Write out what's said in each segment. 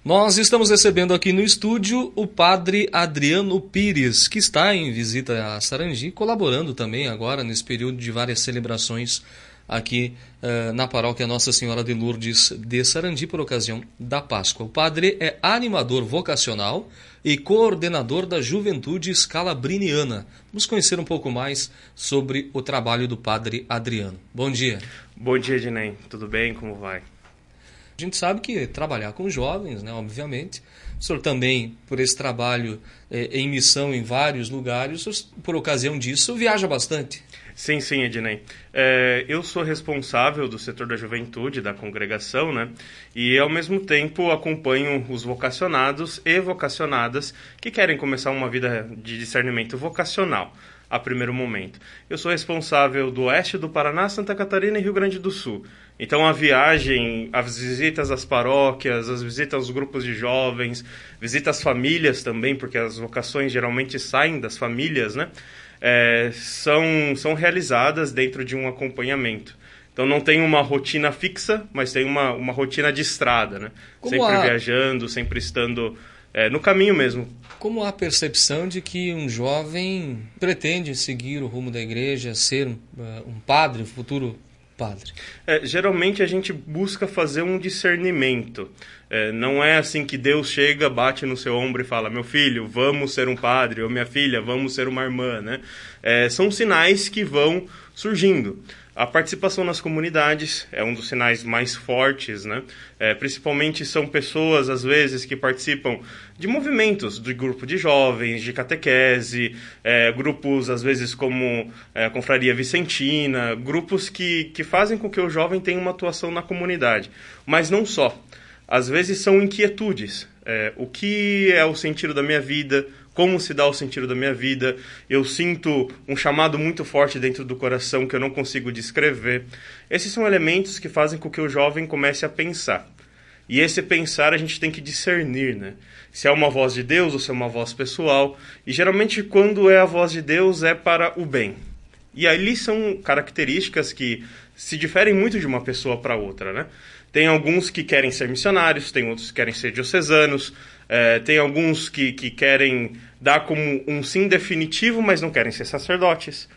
Nós estamos recebendo aqui no estúdio o padre Adriano Pires, que está em visita a Sarandi, colaborando também agora nesse período de várias celebrações aqui na paróquia Nossa Senhora de Lourdes de Sarandi por ocasião da Páscoa. O padre é animador vocacional e coordenador da Juventude Scalabriniana. Vamos conhecer um pouco mais sobre o trabalho do padre Adriano. Bom dia. Bom dia, Ednei. Tudo bem? Como vai? A gente sabe que trabalhar com jovens, né, obviamente, o senhor também, por esse trabalho em missão em vários lugares, o senhor, por ocasião disso, viaja bastante. Sim, Ednei. Eu sou responsável do setor da juventude, da congregação, né? E, ao mesmo tempo, acompanho os vocacionados e vocacionadas que querem começar uma vida de discernimento vocacional, a primeiro momento. Eu sou responsável do oeste do Paraná, Santa Catarina e Rio Grande do Sul. Então, a viagem, as visitas às paróquias, as visitas aos grupos de jovens, visitas às famílias também, porque as vocações geralmente saem das famílias, né? São realizadas dentro de um acompanhamento. Então, não tem uma rotina fixa, mas tem uma rotina de estrada, né? Sempre viajando, sempre estando no caminho mesmo. Como há a percepção de que um jovem pretende seguir o rumo da igreja, ser um padre, um futuro padre? Geralmente a gente busca fazer um discernimento. Não é assim que Deus chega, bate no seu ombro e fala: meu filho, vamos ser um padre, ou minha filha, vamos ser uma irmã, né? São sinais que vão surgindo. A participação nas comunidades é um dos sinais mais fortes, né? Principalmente são pessoas, às vezes, que participam de movimentos, de grupo de jovens, de catequese, grupos, às vezes, como a Confraria Vicentina, grupos que fazem com que o jovem tenha uma atuação na comunidade. Mas não só. Às vezes são inquietudes. O que é o sentido da minha vida? Como se dá o sentido da minha vida? Eu sinto um chamado muito forte dentro do coração que eu não consigo descrever. Esses são elementos que fazem com que o jovem comece a pensar. E esse pensar a gente tem que discernir, né? Se é uma voz de Deus ou se é uma voz pessoal. E geralmente quando é a voz de Deus é para o bem. E ali são características que se diferem muito de uma pessoa para outra, né? Tem alguns que querem ser missionários, tem outros que querem ser diocesanos, tem alguns que querem dar como um sim definitivo, mas não querem ser sacerdotes.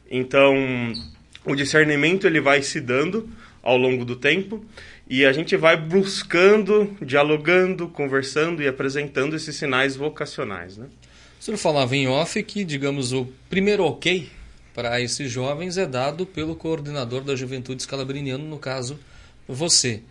Então, o discernimento ele vai se dando ao longo do tempo e a gente vai buscando, dialogando, conversando e apresentando esses sinais vocacionais, né? O senhor falava em off que, digamos, o primeiro ok para esses jovens é dado pelo coordenador da Juventude Scalabriniana, no caso, você.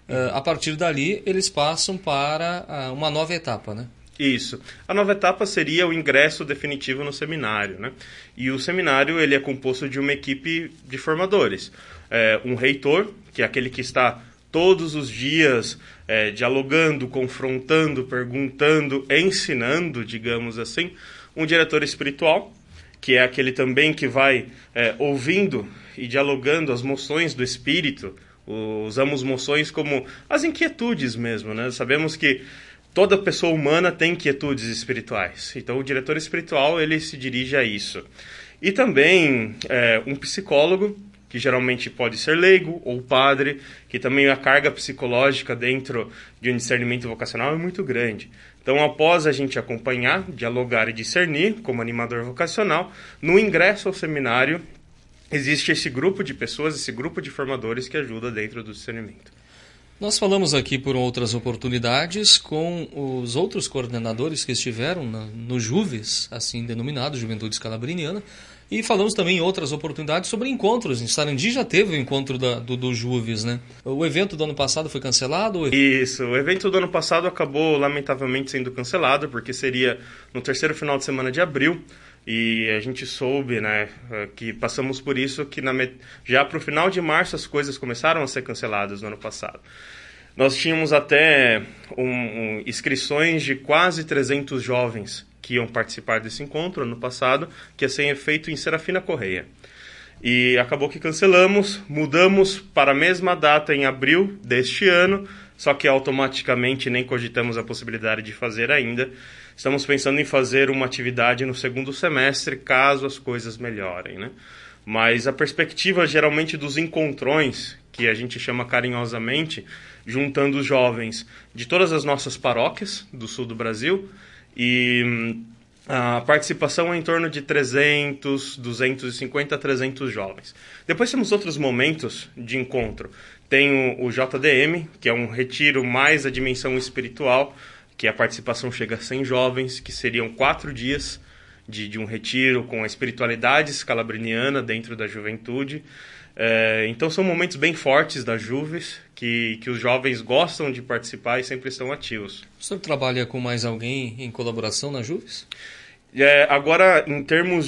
A partir dali, eles passam para uma nova etapa, né? Isso. A nova etapa seria o ingresso definitivo no seminário, né? E o seminário ele é composto de uma equipe de formadores. Um reitor, que é aquele que está todos os dias dialogando, confrontando, perguntando, ensinando, digamos assim. Um diretor espiritual, que é aquele também que vai ouvindo e dialogando as moções do espírito. Usamos moções como as inquietudes mesmo, né? Sabemos que toda pessoa humana tem inquietudes espirituais. Então, o diretor espiritual, ele se dirige a isso. E também um psicólogo, que geralmente pode ser leigo ou padre, que também a carga psicológica dentro de um discernimento vocacional é muito grande. Então, após a gente acompanhar, dialogar e discernir, como animador vocacional, no ingresso ao seminário, existe esse grupo de pessoas, esse grupo de formadores que ajuda dentro do discernimento. Nós falamos aqui por outras oportunidades com os outros coordenadores que estiveram no Juves, assim denominado, Juventude Scalabriniana, e falamos também em outras oportunidades sobre encontros. Em Sarandi já teve o encontro do Juves, né? O evento do ano passado foi cancelado? Isso, o evento do ano passado acabou lamentavelmente sendo cancelado, porque seria no terceiro final de semana de abril. E a gente soube, né, que passamos por isso, que já para o final de março as coisas começaram a ser canceladas no ano passado. Nós tínhamos até inscrições de quase 300 jovens que iam participar desse encontro ano passado, que ia ser feito em Serafina Correia. E acabou que cancelamos, mudamos para a mesma data em abril deste ano, só que automaticamente nem cogitamos a possibilidade de fazer ainda. Estamos pensando em fazer uma atividade no segundo semestre, caso as coisas melhorem, né? Mas a perspectiva, geralmente, dos encontrões, que a gente chama carinhosamente, juntando os jovens de todas as nossas paróquias do sul do Brasil, e a participação é em torno de 250 a 300 jovens. Depois temos outros momentos de encontro. Tem o JDM, que é um retiro mais a dimensão espiritual, que a participação chega a 100 jovens, que seriam 4 dias de um retiro com a espiritualidade scalabriniana dentro da juventude. Então são momentos bem fortes da Juves, que os jovens gostam de participar e sempre estão ativos. O senhor trabalha com mais alguém em colaboração na Juves? Agora, em termos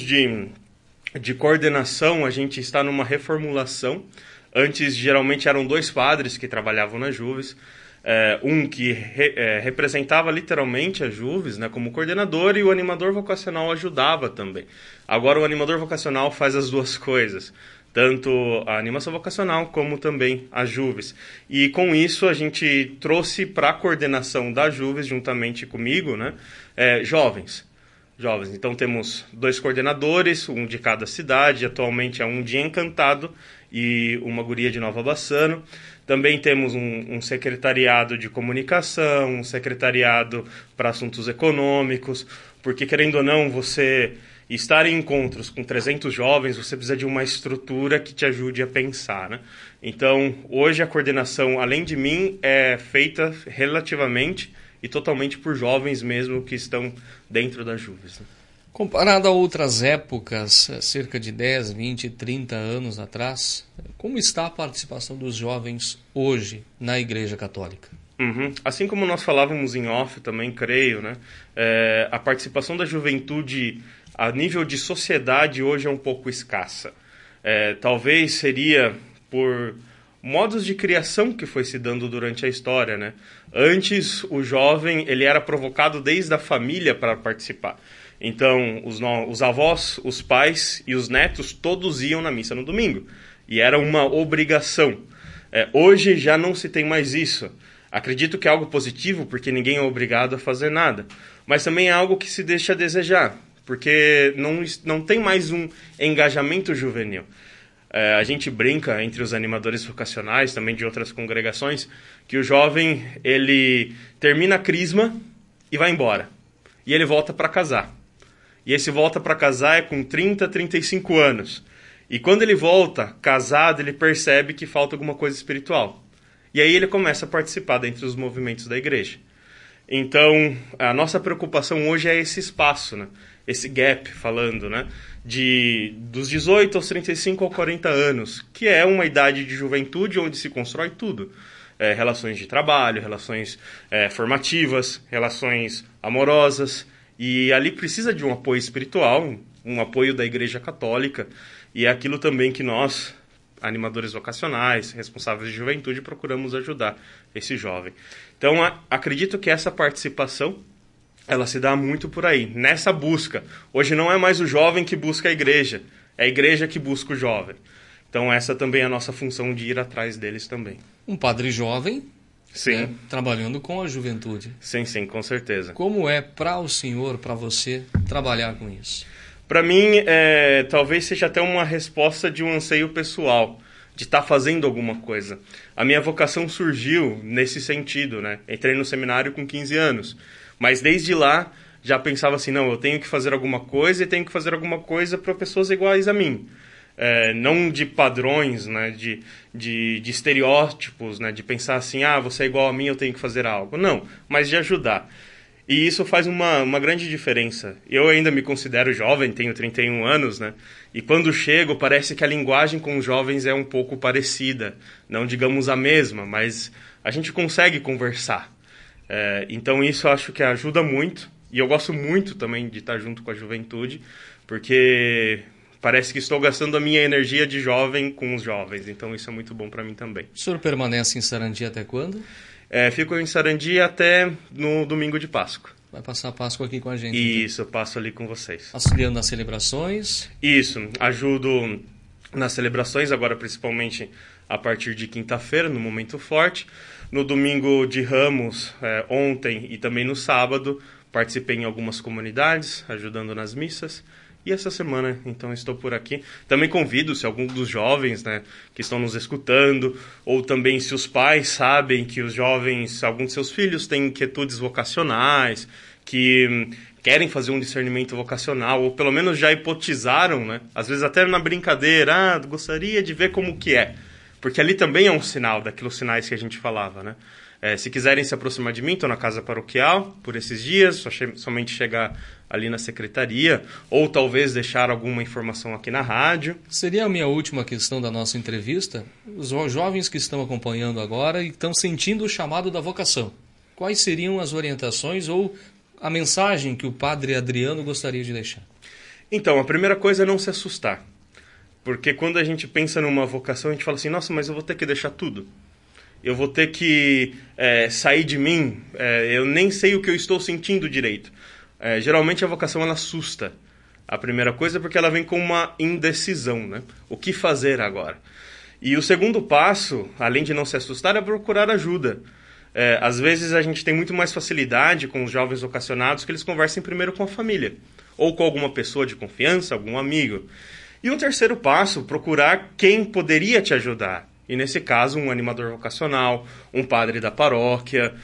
de coordenação, a gente está numa reformulação. Antes, geralmente, eram 2 padres que trabalhavam na Juves. Um que representava literalmente a Juves, né, como coordenador, e o animador vocacional ajudava também. Agora o animador vocacional faz as 2 coisas, tanto a animação vocacional como também a Juves. E com isso a gente trouxe para a coordenação da Juves, juntamente comigo, né, jovens. Então temos 2 coordenadores, um de cada cidade, atualmente é um de Encantado e uma guria de Nova Bassano. Também temos um secretariado de comunicação, um secretariado para assuntos econômicos, porque, querendo ou não, você estar em encontros com 300 jovens, você precisa de uma estrutura que te ajude a pensar, né? Então, hoje a coordenação, além de mim, é feita relativamente e totalmente por jovens mesmo que estão dentro da Juves, né? Comparado a outras épocas, cerca de 10, 20, 30 anos atrás, como está a participação dos jovens hoje na Igreja Católica? Assim como nós falávamos em off, também creio, né? A participação da juventude a nível de sociedade hoje é um pouco escassa. Talvez seria por modos de criação que foi se dando durante a história, né? Antes, o jovem ele era provocado desde a família para participar. Então, os avós, os pais e os netos todos iam na missa no domingo. E era uma obrigação. Hoje já não se tem mais isso. Acredito que é algo positivo, porque ninguém é obrigado a fazer nada. Mas também é algo que se deixa a desejar, porque não tem mais um engajamento juvenil. A gente brinca entre os animadores vocacionais, também de outras congregações, que o jovem ele termina a crisma e vai embora. E ele volta para casar. E esse volta para casar é com 30, 35 anos. E quando ele volta, casado, ele percebe que falta alguma coisa espiritual. E aí ele começa a participar dentro dos movimentos da igreja. Então, a nossa preocupação hoje é esse espaço, né? Esse gap, falando, né? Dos 18 aos 35 ou 40 anos, que é uma idade de juventude onde se constrói tudo. Relações de trabalho, relações formativas, relações amorosas. E ali precisa de um apoio espiritual, um apoio da Igreja Católica, e é aquilo também que nós, animadores vocacionais, responsáveis de juventude, procuramos ajudar esse jovem. Então, acredito que essa participação, ela se dá muito por aí, nessa busca. Hoje não é mais o jovem que busca a igreja, é a igreja que busca o jovem. Então, essa também é a nossa função de ir atrás deles também. Um padre jovem... Sim. Né, trabalhando com a juventude. Sim, com certeza. Como é para o senhor, para você, trabalhar com isso? Para mim, talvez seja até uma resposta de um anseio pessoal, de estar fazendo alguma coisa. A minha vocação surgiu nesse sentido, né? Entrei no seminário com 15 anos, mas desde lá já pensava assim, não, eu tenho que fazer alguma coisa e tenho que fazer alguma coisa para pessoas iguais a mim. Não de padrões, né, de estereótipos, né, de pensar assim, você é igual a mim, eu tenho que fazer algo. Não, mas de ajudar. E isso faz uma grande diferença. Eu ainda me considero jovem, tenho 31 anos, né, e quando chego parece que a linguagem com os jovens é um pouco parecida. Não digamos a mesma, mas a gente consegue conversar. Então isso eu acho que ajuda muito. E eu gosto muito também de estar junto com a juventude, porque... parece que estou gastando a minha energia de jovem com os jovens, então isso é muito bom para mim também. O senhor permanece em Sarandi até quando? Fico em Sarandi até no domingo de Páscoa. Vai passar a Páscoa aqui com a gente. Isso, então. Eu passo ali com vocês. Auxiliando nas celebrações? Isso, ajudo nas celebrações, agora principalmente a partir de quinta-feira, no Momento Forte. No domingo de Ramos, ontem e também no sábado, participei em algumas comunidades, ajudando nas missas. E essa semana, então, estou por aqui. Também convido, se algum dos jovens, né, que estão nos escutando, ou também se os pais sabem que os jovens, alguns de seus filhos têm inquietudes vocacionais, que querem fazer um discernimento vocacional, ou pelo menos já hipotizaram, né, às vezes até na brincadeira, gostaria de ver como que é. Porque ali também é um sinal, daqueles sinais que a gente falava, né? Se quiserem se aproximar de mim, estou na casa paroquial por esses dias, somente chegar ali na secretaria, ou talvez deixar alguma informação aqui na rádio. Seria a minha última questão da nossa entrevista. Os jovens que estão acompanhando agora e estão sentindo o chamado da vocação. Quais seriam as orientações ou a mensagem que o padre Adriano gostaria de deixar? Então, a primeira coisa é não se assustar. Porque quando a gente pensa numa vocação, a gente fala assim, nossa, mas eu vou ter que deixar tudo. Eu vou ter que sair de mim, eu nem sei o que eu estou sentindo direito. Geralmente a vocação ela assusta. A primeira coisa é porque ela vem com uma indecisão, né? O que fazer agora? E o segundo passo, além de não se assustar, é procurar ajuda. Às vezes a gente tem muito mais facilidade com os jovens vocacionados que eles conversem primeiro com a família, ou com alguma pessoa de confiança, algum amigo. E o terceiro passo, procurar quem poderia te ajudar. E nesse caso, um animador vocacional, um padre da paróquia,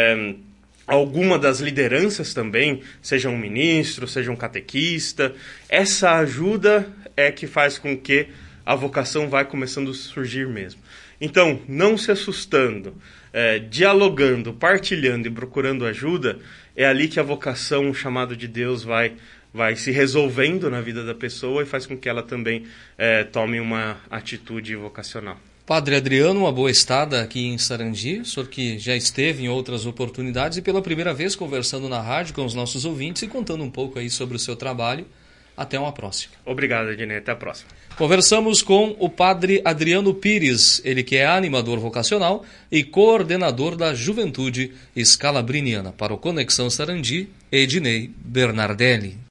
alguma das lideranças também, seja um ministro, seja um catequista. Essa ajuda é que faz com que a vocação vai começando a surgir mesmo. Então, não se assustando, dialogando, partilhando e procurando ajuda, é ali que a vocação, o chamado de Deus vai se resolvendo na vida da pessoa e faz com que ela também tome uma atitude vocacional. Padre Adriano, uma boa estada aqui em Sarandi, o senhor que já esteve em outras oportunidades e pela primeira vez conversando na rádio com os nossos ouvintes e contando um pouco aí sobre o seu trabalho. Até uma próxima. Obrigado, Ednei. Até a próxima. Conversamos com o Padre Adriano Pires, ele que é animador vocacional e coordenador da Juventude Scalabriniana. Para o Conexão Sarandi, Ednei Bernardelli.